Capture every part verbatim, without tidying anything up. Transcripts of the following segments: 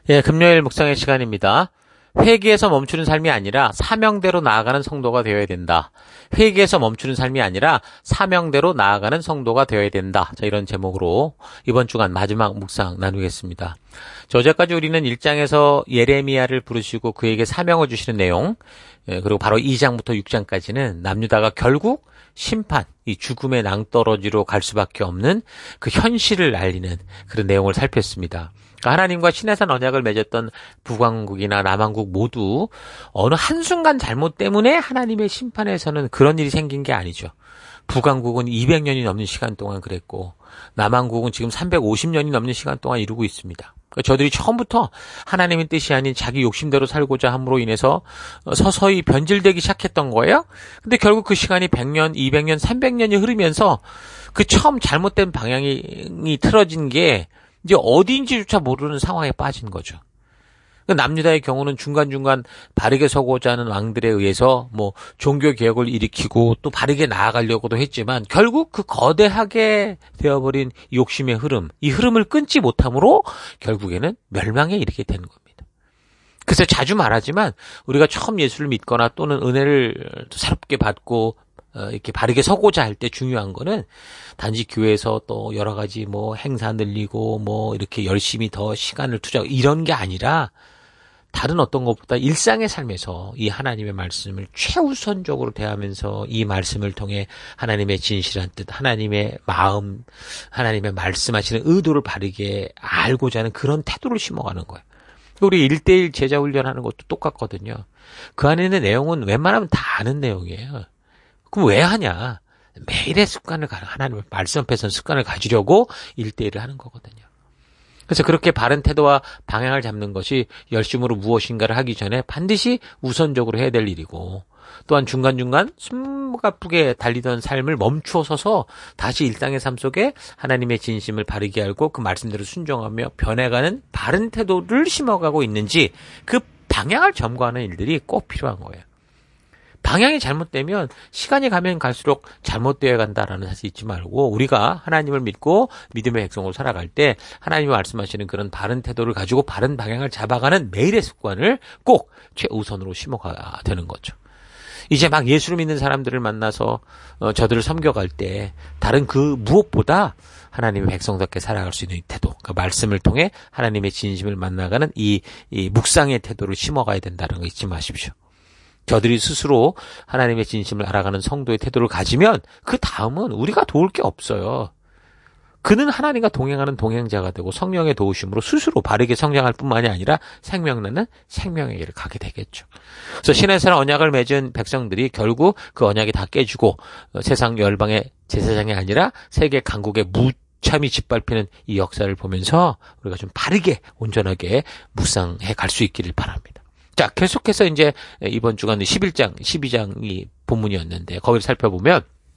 예, 금요일 묵상의 시간입니다. 회개에서 멈추는 삶이 아니라 사명대로 나아가는 성도가 되어야 된다. 회개에서 멈추는 삶이 아니라 사명대로 나아가는 성도가 되어야 된다. 자, 이런 제목으로 이번 주간 마지막 묵상 나누겠습니다. 자, 어제까지 우리는 일 장에서 예레미야를 부르시고 그에게 사명을 주시는 내용, 예, 그리고 바로 이 장부터 육 장까지는 남유다가 결국 심판, 이 죽음의 낭떠러지로 갈 수밖에 없는 그 현실을 알리는 그런 내용을 살폈습니다. 하나님과 시내산 언약을 맺었던 북왕국이나 남왕국 모두 어느 한순간 잘못 때문에 하나님의 심판에서는 그런 일이 생긴 게 아니죠. 북왕국은 이백 년이 넘는 시간 동안 그랬고 남왕국은 지금 삼백오십 년이 넘는 시간 동안 이루고 있습니다. 저들이 처음부터 하나님의 뜻이 아닌 자기 욕심대로 살고자 함으로 인해서 서서히 변질되기 시작했던 거예요. 근데 결국 그 시간이 백 년, 이백 년, 삼백 년이 흐르면서 그 처음 잘못된 방향이 틀어진 게 이제 어디인지조차 모르는 상황에 빠진 거죠. 남유다의 경우는 중간중간 바르게 서고자 하는 왕들에 의해서 뭐 종교 개혁을 일으키고 또 바르게 나아가려고도 했지만 결국 그 거대하게 되어버린 욕심의 흐름, 이 흐름을 끊지 못함으로 결국에는 멸망에 이르게 되는 겁니다. 그래서 자주 말하지만 우리가 처음 예수를 믿거나 또는 은혜를 새롭게 받고 어, 이렇게 바르게 서고자 할 때 중요한 거는 단지 교회에서 또 여러 가지 뭐 행사 늘리고 뭐 이렇게 열심히 더 시간을 투자하고 이런 게 아니라 다른 어떤 것보다 일상의 삶에서 이 하나님의 말씀을 최우선적으로 대하면서 이 말씀을 통해 하나님의 진실한 뜻, 하나님의 마음, 하나님의 말씀하시는 의도를 바르게 알고자 하는 그런 태도를 심어가는 거예요. 우리 일대일 제자 훈련하는 것도 똑같거든요. 그 안에 있는 내용은 웬만하면 다 아는 내용이에요. 그럼 왜 하냐? 매일의 습관을, 하나님의 말씀 앞에서 습관을 가지려고 일대일을 하는 거거든요. 그래서 그렇게 바른 태도와 방향을 잡는 것이 열심으로 무엇인가를 하기 전에 반드시 우선적으로 해야 될 일이고, 또한 중간중간 숨가쁘게 달리던 삶을 멈추어 서서 다시 일상의 삶 속에 하나님의 진심을 바르게 알고 그 말씀대로 순종하며 변해가는 바른 태도를 심어가고 있는지 그 방향을 점검하는 일들이 꼭 필요한 거예요. 방향이 잘못되면 시간이 가면 갈수록 잘못되어 간다라는 사실 잊지 말고 우리가 하나님을 믿고 믿음의 백성으로 살아갈 때 하나님이 말씀하시는 그런 바른 태도를 가지고 바른 방향을 잡아가는 매일의 습관을 꼭 최우선으로 심어가야 되는 거죠. 이제 막 예수를 믿는 사람들을 만나서 어, 저들을 섬겨갈 때 다른 그 무엇보다 하나님의 백성답게 살아갈 수 있는 이 태도, 그 말씀을 통해 하나님의 진심을 만나가는 이, 이 묵상의 태도를 심어가야 된다는 거 잊지 마십시오. 저들이 스스로 하나님의 진심을 알아가는 성도의 태도를 가지면 그 다음은 우리가 도울 게 없어요. 그는 하나님과 동행하는 동행자가 되고 성령의 도우심으로 스스로 바르게 성장할 뿐만이 아니라 생명나는 생명의 길을 가게 되겠죠. 그래서 신에서 언약을 맺은 백성들이 결국 그 언약이 다 깨지고 세상 열방의 제사장이 아니라 세계 강국의 무참히 짓밟히는 이 역사를 보면서 우리가 좀 바르게 온전하게 묵상해 갈 수 있기를 바랍니다. 자, 계속해서 이제 이번 주간 십일 장, 십이 장이 본문이었는데 거기를 살펴보면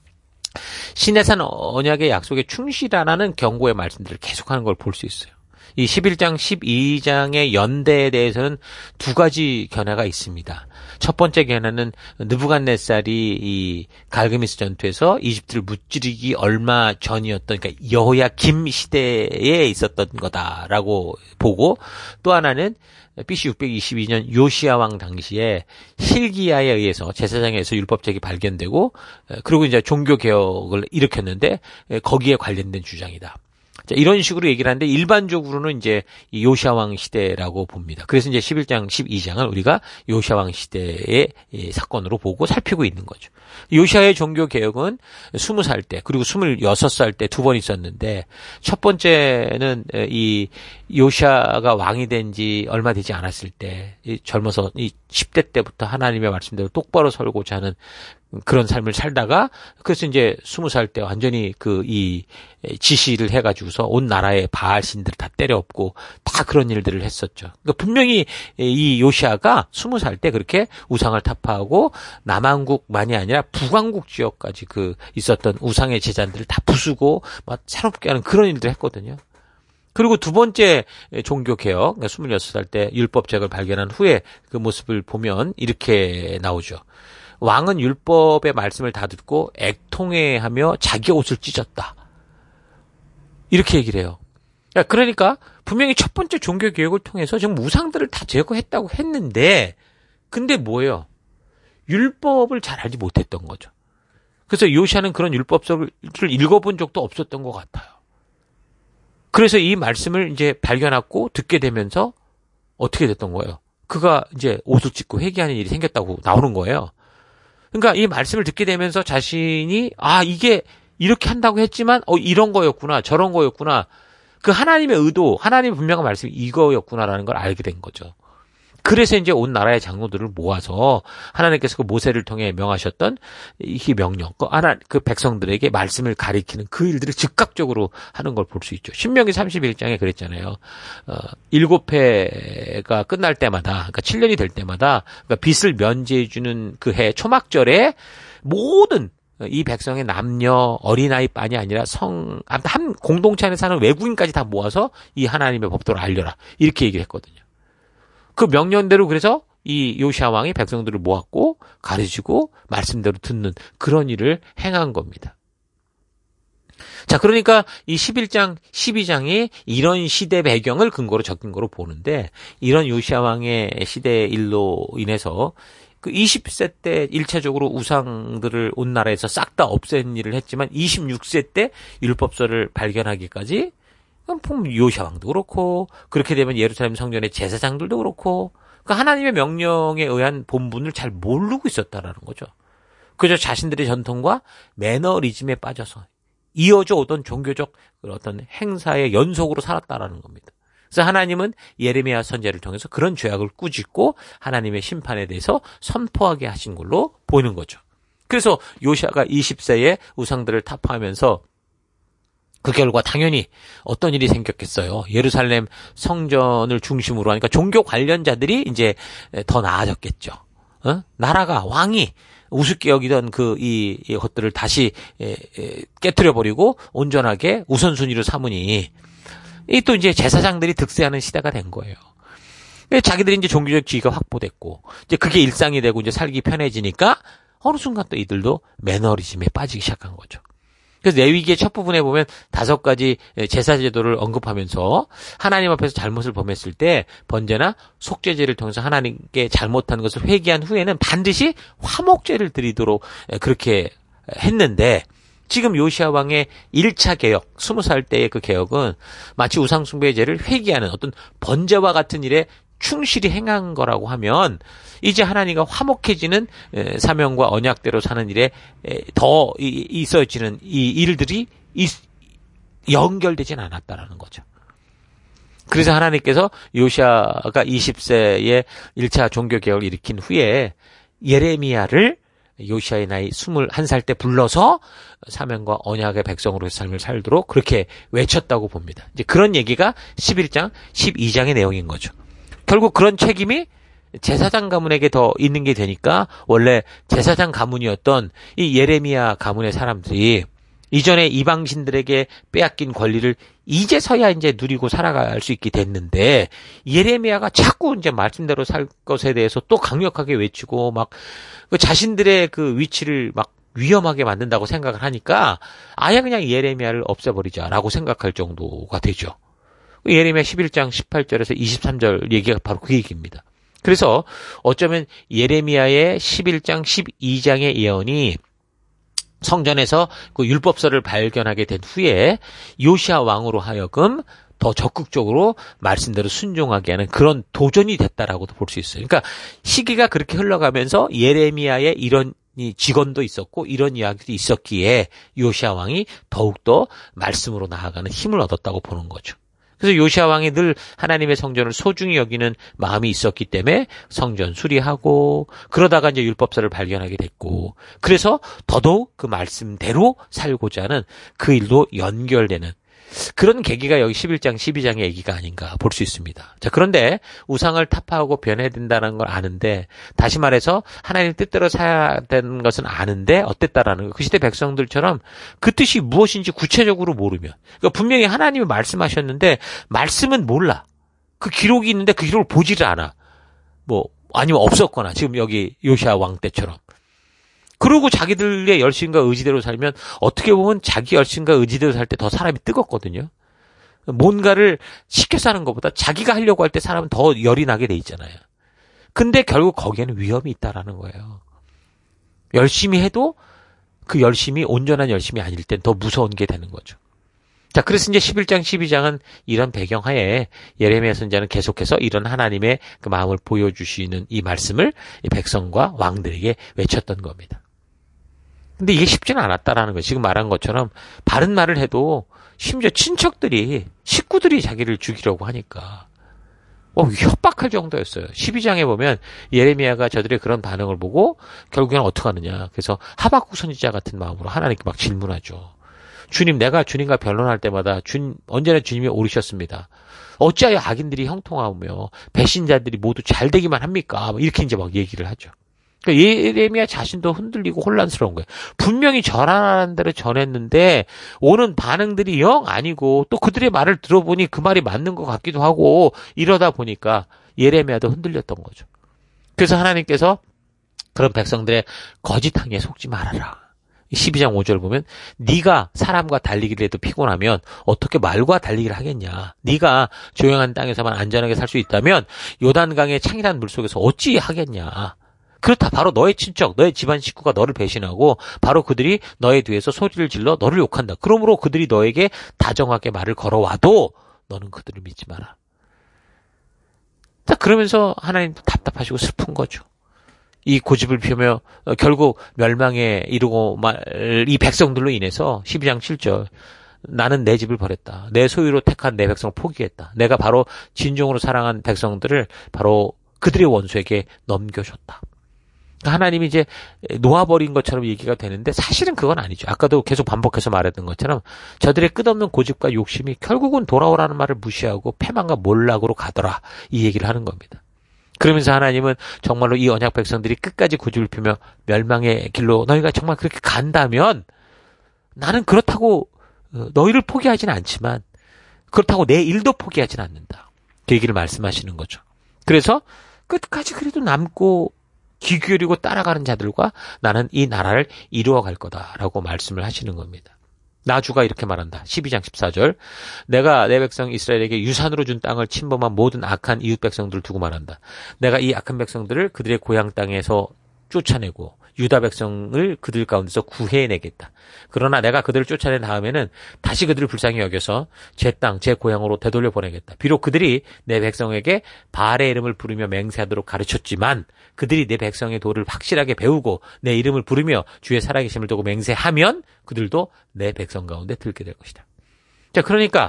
시내산 언약의 약속에 충실하라는 경고의 말씀들을 계속하는 걸 볼 수 있어요. 이 십일 장, 십이 장의 연대에 대해서는 두 가지 견해가 있습니다. 첫 번째 견해는 느부갓네살이 이 갈그미스 전투에서 이집트를 무찌르기 얼마 전이었던, 그러니까 여호야김 시대에 있었던 거다라고 보고, 또 하나는 비씨 육백이십이 년 요시야 왕 당시에 hil기야에 의해서 제사장에 의해서 율법책이 발견되고, 그리고 이제 종교 개혁을 일으켰는데 거기에 관련된 주장이다. 자, 이런 식으로 얘기를 하는데 일반적으로는 이제 이 요시야 왕 시대라고 봅니다. 그래서 이제 십일 장, 십이 장을 우리가 요시야 왕 시대의 사건으로 보고 살피고 있는 거죠. 요시야의 종교 개혁은 스무 살 때 그리고 스물여섯 살 때 두 번 있었는데, 첫 번째는 이 요시야가 왕이 된 지 얼마 되지 않았을 때, 이 젊어서 이 십 대 때부터 하나님의 말씀대로 똑바로 설고자 하는 그런 삶을 살다가, 그래서 이제 스무 살 때 완전히 그 이 지시를 해가지고서 온 나라의 바알 신들을 다 때려엎고 다 그런 일들을 했었죠. 그러니까 분명히 이 요시야가 스무 살 때 그렇게 우상을 타파하고 남왕국만이 아니라 북왕국 지역까지 그 있었던 우상의 제단들을 다 부수고 막 새롭게 하는 그런 일들을 했거든요. 그리고 두 번째 종교개혁, 그러니까 스물여섯 살 때 율법책을 발견한 후에 그 모습을 보면 이렇게 나오죠. 왕은 율법의 말씀을 다 듣고 애통해하며 자기 옷을 찢었다. 이렇게 얘기를 해요. 그러니까 분명히 첫 번째 종교 개혁을 통해서 지금 우상들을 다 제거했다고 했는데 근데 뭐예요? 율법을 잘 알지 못했던 거죠. 그래서 요시아는 그런 율법서를 읽어본 적도 없었던 것 같아요. 그래서 이 말씀을 이제 발견하고 듣게 되면서 어떻게 됐던 거예요? 그가 이제 옷을 찢고 회개하는 일이 생겼다고 나오는 거예요. 그러니까 이 말씀을 듣게 되면서 자신이 아 이게 이렇게 한다고 했지만 어 이런 거였구나 저런 거였구나 그 하나님의 의도 하나님의 분명한 말씀이 이거였구나라는 걸 알게 된 거죠. 그래서 이제 온 나라의 장로들을 모아서 하나님께서 그 모세를 통해 명하셨던 이 명령, 그 하나 그 백성들에게 말씀을 가리키는 그 일들을 즉각적으로 하는 걸 볼 수 있죠. 신명기 삼십일 장에 그랬잖아요. 어, 일곱 해가 끝날 때마다, 그러니까 칠 년이 될 때마다 그러니까 빚을 면제해 주는 그 해 초막절에 모든 이 백성의 남녀 어린아이뿐이 아니라 성, 한 공동체 안에 사는 외국인까지 다 모아서 이 하나님의 법도를 알려라 이렇게 얘기를 했거든요. 그 명령대로 그래서 이 요시아 왕이 백성들을 모았고 가르치고 말씀대로 듣는 그런 일을 행한 겁니다. 자, 그러니까 이 십일 장, 십이 장이 이런 시대 배경을 근거로 적힌 거로 보는데 이런 요시아 왕의 시대 일로 인해서 그 이십 세 때 일차적으로 우상들을 온 나라에서 싹 다 없앤 일을 했지만 이십육 세 때 율법서를 발견하기까지 요시아 왕도 그렇고 그렇게 되면 예루살렘 성전의 제사장들도 그렇고 그 하나님의 명령에 의한 본분을 잘 모르고 있었다라는 거죠. 그저 자신들의 전통과 매너리즘에 빠져서 이어져 오던 종교적 어떤 행사의 연속으로 살았다라는 겁니다. 그래서 하나님은 예레미야 선지자를 통해서 그런 죄악을 꾸짖고 하나님의 심판에 대해서 선포하게 하신 걸로 보이는 거죠. 그래서 요시아가 이십 세에 우상들을 타파하면서 그 결과 당연히 어떤 일이 생겼겠어요. 예루살렘 성전을 중심으로 하니까 종교 관련자들이 이제 더 나아졌겠죠. 어? 나라가 왕이 우습게 여기던 그 이 것들을 다시 깨트려 버리고 온전하게 우선순위로 삼으니 이 또 이제 제사장들이 득세하는 시대가 된 거예요. 자기들이 이제 종교적 지위가 확보됐고 이제 그게 일상이 되고 이제 살기 편해지니까 어느 순간 또 이들도 매너리즘에 빠지기 시작한 거죠. 그래서 레위기의 첫 부분에 보면 다섯 가지 제사 제도를 언급하면서 하나님 앞에서 잘못을 범했을 때 번제나 속죄제를 통해서 하나님께 잘못한 것을 회개한 후에는 반드시 화목제를 드리도록 그렇게 했는데 지금 요시아 왕의 일 차 개혁, 스무 살 때의 그 개혁은 마치 우상숭배의 죄를 회개하는 어떤 번제와 같은 일에 충실히 행한 거라고 하면 이제 하나님과 화목해지는 사명과 언약대로 사는 일에 더 있어지는 이 일들이 연결되진 않았다라는 거죠. 그래서 하나님께서 요시아가 이십 세에 일 차 종교개혁을 일으킨 후에 예레미야를 요시아의 나이 스물한 살 때 불러서 사명과 언약의 백성으로의 삶을 살도록 그렇게 외쳤다고 봅니다. 이제 그런 얘기가 십일 장, 십이 장의 내용인 거죠. 결국 그런 책임이 제사장 가문에게 더 있는 게 되니까 원래 제사장 가문이었던 이 예레미야 가문의 사람들이 이전에 이방신들에게 빼앗긴 권리를 이제서야 이제 누리고 살아갈 수 있게 됐는데 예레미야가 자꾸 이제 말씀대로 살 것에 대해서 또 강력하게 외치고 막 그 자신들의 그 위치를 막 위험하게 만든다고 생각을 하니까 아예 그냥 예레미야를 없애버리자라고 생각할 정도가 되죠. 예레미야 십일 장 십팔 절에서 이십삼 절 얘기가 바로 그 얘기입니다. 그래서 어쩌면 예레미야의 십일 장 십이 장의 예언이 성전에서 그 율법서를 발견하게 된 후에 요시아 왕으로 하여금 더 적극적으로 말씀대로 순종하게 하는 그런 도전이 됐다라고도 볼 수 있어요. 그러니까 시기가 그렇게 흘러가면서 예레미야의 이런 이 직언도 있었고 이런 이야기도 있었기에 요시아 왕이 더욱더 말씀으로 나아가는 힘을 얻었다고 보는 거죠. 그래서 요시아 왕이 늘 하나님의 성전을 소중히 여기는 마음이 있었기 때문에 성전 수리하고 그러다가 이제 율법서를 발견하게 됐고 그래서 더더욱 그 말씀대로 살고자 하는 그 일도 연결되는 그런 계기가 여기 십일 장, 십이 장의 얘기가 아닌가 볼 수 있습니다. 자, 그런데 우상을 타파하고 변해야 된다는 걸 아는데 다시 말해서 하나님 뜻대로 살아야 되는 것은 아는데 어땠다라는 거. 그 시대 백성들처럼 그 뜻이 무엇인지 구체적으로 모르면 그러니까 분명히 하나님이 말씀하셨는데 말씀은 몰라. 그 기록이 있는데 그 기록을 보지를 않아. 뭐 아니면 없었거나 지금 여기 요시아 왕 때처럼. 그리고 자기들의 열심과 의지대로 살면 어떻게 보면 자기 열심과 의지대로 살 때 더 사람이 뜨겁거든요. 뭔가를 시켜서 하는 것보다 자기가 하려고 할 때 사람은 더 열이 나게 돼 있잖아요. 근데 결국 거기에는 위험이 있다라는 거예요. 열심히 해도 그 열심이 온전한 열심이 아닐 땐 더 무서운 게 되는 거죠. 자, 그래서 이제 십일 장, 십이 장은 이런 배경하에 예레미야 선지자는 계속해서 이런 하나님의 그 마음을 보여주시는 이 말씀을 이 백성과 왕들에게 외쳤던 겁니다. 근데 이게 쉽지는 않았다라는 거예요. 지금 말한 것처럼 바른 말을 해도 심지어 친척들이, 식구들이 자기를 죽이려고 하니까 어, 협박할 정도였어요. 십이 장에 보면 예레미야가 저들의 그런 반응을 보고 결국에는 어떻게 하느냐. 그래서 하박국 선지자 같은 마음으로 하나님께 막 질문하죠. 주님, 내가 주님과 변론할 때마다 주, 언제나 주님이 옳으셨습니다. 어찌하여 악인들이 형통하며 배신자들이 모두 잘 되기만 합니까? 이렇게 이제 막 얘기를 하죠. 그러니까 예레미야 자신도 흔들리고 혼란스러운 거예요. 분명히 전하라는 대로 전했는데 오는 반응들이 영 아니고 또 그들의 말을 들어보니 그 말이 맞는 것 같기도 하고 이러다 보니까 예레미야도 흔들렸던 거죠. 그래서 하나님께서 그런 백성들의 거짓 항의에 속지 말아라. 십이 장 오 절 보면 네가 사람과 달리기를 해도 피곤하면 어떻게 말과 달리기를 하겠냐. 네가 조용한 땅에서만 안전하게 살 수 있다면 요단강의 창이란 물속에서 어찌 하겠냐. 그렇다. 바로 너의 친척, 너의 집안 식구가 너를 배신하고 바로 그들이 너에 대해서 소리를 질러 너를 욕한다. 그러므로 그들이 너에게 다정하게 말을 걸어와도 너는 그들을 믿지 마라. 자, 그러면서 하나님 답답하시고 슬픈 거죠. 이 고집을 피우며 결국 멸망에 이르고 말 이 백성들로 인해서 십이 장 칠 절 나는 내 집을 버렸다. 내 소유로 택한 내 백성을 포기했다. 내가 바로 진정으로 사랑한 백성들을 바로 그들의 원수에게 넘겨줬다. 하나님이 이제 놓아버린 것처럼 얘기가 되는데 사실은 그건 아니죠. 아까도 계속 반복해서 말했던 것처럼 저들의 끝없는 고집과 욕심이 결국은 돌아오라는 말을 무시하고 패망과 몰락으로 가더라. 이 얘기를 하는 겁니다. 그러면서 하나님은 정말로 이 언약 백성들이 끝까지 고집을 피우며 멸망의 길로 너희가 정말 그렇게 간다면 나는 그렇다고 너희를 포기하지는 않지만 그렇다고 내 일도 포기하지는 않는다. 그 얘기를 말씀하시는 거죠. 그래서 끝까지 그래도 남고 귀 기울이고 따라가는 자들과 나는 이 나라를 이루어갈 거다라고 말씀을 하시는 겁니다. 나주가 이렇게 말한다. 십이 장 십사 절 내가 내 백성 이스라엘에게 유산으로 준 땅을 침범한 모든 악한 이웃 백성들을 두고 말한다. 내가 이 악한 백성들을 그들의 고향 땅에서 쫓아내고 유다 백성을 그들 가운데서 구해내겠다. 그러나 내가 그들을 쫓아낸 다음에는 다시 그들을 불쌍히 여겨서 제 땅, 제 고향으로 되돌려 보내겠다. 비록 그들이 내 백성에게 바알의 이름을 부르며 맹세하도록 가르쳤지만 그들이 내 백성의 도를 확실하게 배우고 내 이름을 부르며 주의 살아계심을 두고 맹세하면 그들도 내 백성 가운데 들게 될 것이다. 자, 그러니까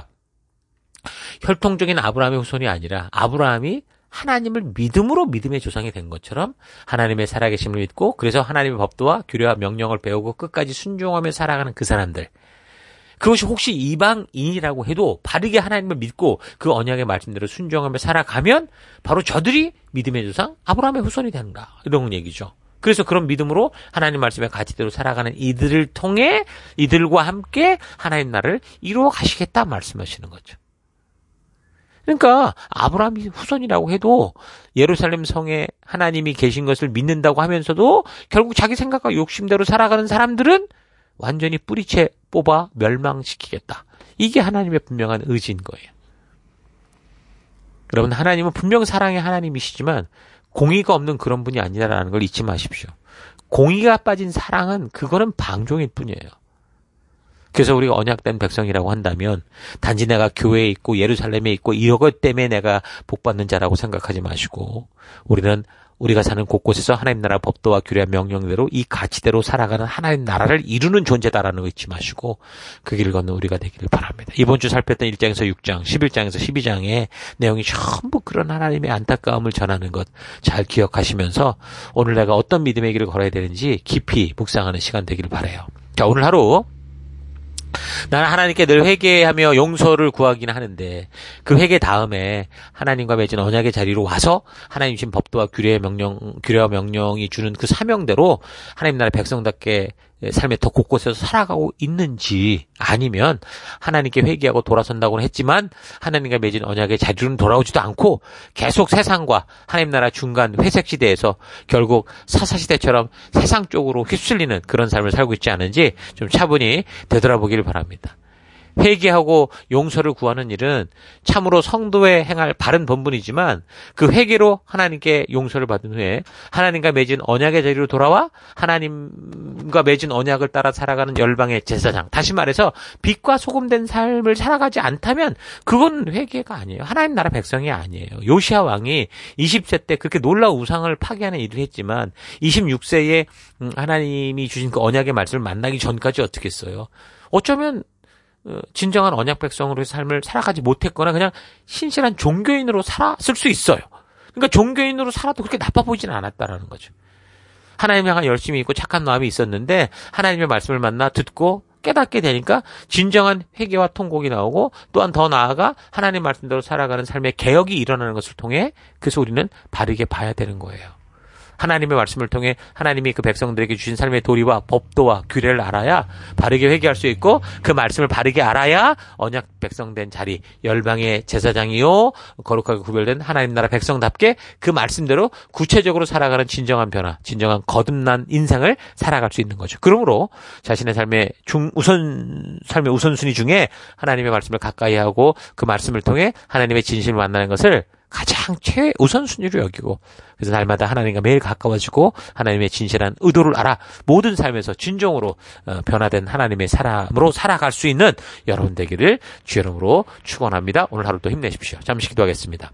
혈통적인 아브라함의 후손이 아니라 아브라함이 하나님을 믿음으로 믿음의 조상이 된 것처럼 하나님의 살아계심을 믿고 그래서 하나님의 법도와 규례와 명령을 배우고 끝까지 순종하며 살아가는 그 사람들. 그것이 혹시 이방인이라고 해도 바르게 하나님을 믿고 그 언약의 말씀대로 순종하며 살아가면 바로 저들이 믿음의 조상 아브라함의 후손이 되는가 이런 얘기죠. 그래서 그런 믿음으로 하나님 말씀의 가치대로 살아가는 이들을 통해 이들과 함께 하나님 나라를 이루어 가시겠다 말씀하시는 거죠. 그러니까 아브라함이 후손이라고 해도 예루살렘 성에 하나님이 계신 것을 믿는다고 하면서도 결국 자기 생각과 욕심대로 살아가는 사람들은 완전히 뿌리채 뽑아 멸망시키겠다. 이게 하나님의 분명한 의지인 거예요. 여러분, 하나님은 분명 사랑의 하나님이시지만 공의가 없는 그런 분이 아니라는 걸 잊지 마십시오. 공의가 빠진 사랑은 그거는 방종일 뿐이에요. 그래서 우리가 언약된 백성이라고 한다면 단지 내가 교회에 있고 예루살렘에 있고 이것 때문에 내가 복받는 자라고 생각하지 마시고 우리는 우리가 사는 곳곳에서 하나님 나라 법도와 규례와 명령대로 이 가치대로 살아가는 하나님 나라를 이루는 존재다라는 거 잊지 마시고 그 길을 걷는 우리가 되기를 바랍니다. 이번 주 살폈던 일 장에서 육 장, 십일 장에서 십이 장의 내용이 전부 그런 하나님의 안타까움을 전하는 것 잘 기억하시면서 오늘 내가 어떤 믿음의 길을 걸어야 되는지 깊이 묵상하는 시간 되기를 바라요. 자, 오늘 하루 나는 하나님께 늘 회개하며 용서를 구하기는 하는데 그 회개 다음에 하나님과 맺은 언약의 자리로 와서 하나님 주신 법도와 규례의 명령, 규례와 명령이 주는 그 사명대로 하나님 나라의 백성답게 삶에 더 곳곳에서 살아가고 있는지 아니면 하나님께 회개하고 돌아선다고는 했지만 하나님과 맺은 언약의 자리로는 돌아오지도 않고 계속 세상과 하나님 나라 중간 회색 시대에서 결국 사사시대처럼 세상 쪽으로 휩쓸리는 그런 삶을 살고 있지 않은지 좀 차분히 되돌아보기를 바랍니다. 회개하고 용서를 구하는 일은 참으로 성도에 행할 바른 본분이지만 그 회개로 하나님께 용서를 받은 후에 하나님과 맺은 언약의 자리로 돌아와 하나님과 맺은 언약을 따라 살아가는 열방의 제사장, 다시 말해서 빛과 소금된 삶을 살아가지 않다면 그건 회개가 아니에요. 하나님 나라 백성이 아니에요. 요시야 왕이 이십 세 때 그렇게 놀라운 우상을 파괴하는 일을 했지만 이십육 세에 하나님이 주신 그 언약의 말씀을 만나기 전까지 어떻게 했어요? 어쩌면 진정한 언약 백성으로의 삶을 살아가지 못했거나 그냥 신실한 종교인으로 살았을 수 있어요. 그러니까 종교인으로 살아도 그렇게 나빠 보이지는 않았다라는 거죠. 하나님 향한 열심히 있고 착한 마음이 있었는데 하나님의 말씀을 만나 듣고 깨닫게 되니까 진정한 회개와 통곡이 나오고 또한 더 나아가 하나님 말씀대로 살아가는 삶의 개혁이 일어나는 것을 통해 그래서 우리는 바르게 봐야 되는 거예요. 하나님의 말씀을 통해 하나님이 그 백성들에게 주신 삶의 도리와 법도와 규례를 알아야 바르게 회개할 수 있고 그 말씀을 바르게 알아야 언약 백성된 자리, 열방의 제사장이요 거룩하게 구별된 하나님 나라 백성답게 그 말씀대로 구체적으로 살아가는 진정한 변화, 진정한 거듭난 인생을 살아갈 수 있는 거죠. 그러므로 자신의 삶의 중 우선 삶의 우선순위 중에 하나님의 말씀을 가까이 하고 그 말씀을 통해 하나님의 진실을 만나는 것을 가장 최우선순위로 여기고 그래서 날마다 하나님과 매일 가까워지고 하나님의 진실한 의도를 알아 모든 삶에서 진정으로 변화된 하나님의 사람으로 살아갈 수 있는 여러분 되기를 주의 이름으로 축원합니다. 오늘 하루도 힘내십시오. 잠시 기도하겠습니다.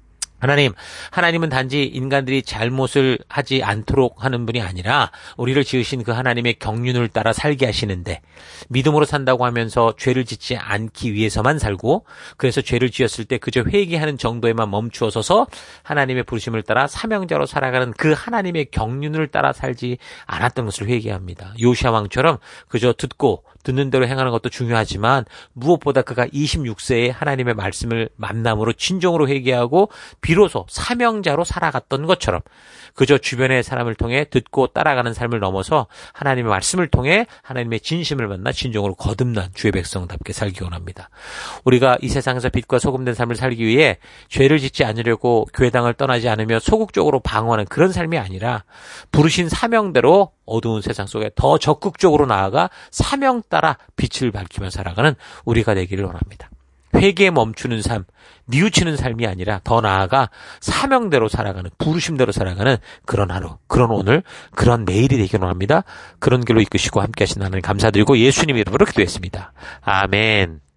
하나님, 하나님은 단지 인간들이 잘못을 하지 않도록 하는 분이 아니라 우리를 지으신 그 하나님의 경륜을 따라 살게 하시는데 믿음으로 산다고 하면서 죄를 짓지 않기 위해서만 살고 그래서 죄를 지었을 때 그저 회개하는 정도에만 멈추어서서 하나님의 부르심을 따라 사명자로 살아가는 그 하나님의 경륜을 따라 살지 않았던 것을 회개합니다. 요시야 왕처럼 그저 듣고 듣는 대로 행하는 것도 중요하지만 무엇보다 그가 이십육 세에 하나님의 말씀을 만남으로 진정으로 회개하고 비로소 사명자로 살아갔던 것처럼 그저 주변의 사람을 통해 듣고 따라가는 삶을 넘어서 하나님의 말씀을 통해 하나님의 진심을 만나 진정으로 거듭난 주의 백성답게 살기 원합니다. 우리가 이 세상에서 빛과 소금된 삶을 살기 위해 죄를 짓지 않으려고 교회당을 떠나지 않으며 소극적으로 방어하는 그런 삶이 아니라 부르신 사명대로 어두운 세상 속에 더 적극적으로 나아가 사명 따라 빛을 밝히며 살아가는 우리가 되기를 원합니다. 회개에 멈추는 삶, 뉘우치는 삶이 아니라 더 나아가 사명대로 살아가는, 부르심대로 살아가는 그런 하루, 그런 오늘, 그런 매일이 되기를 원합니다. 그런 길로 이끄시고 함께 하신 하나님 감사드리고 예수님 이름으로 기도했습니다. 아멘.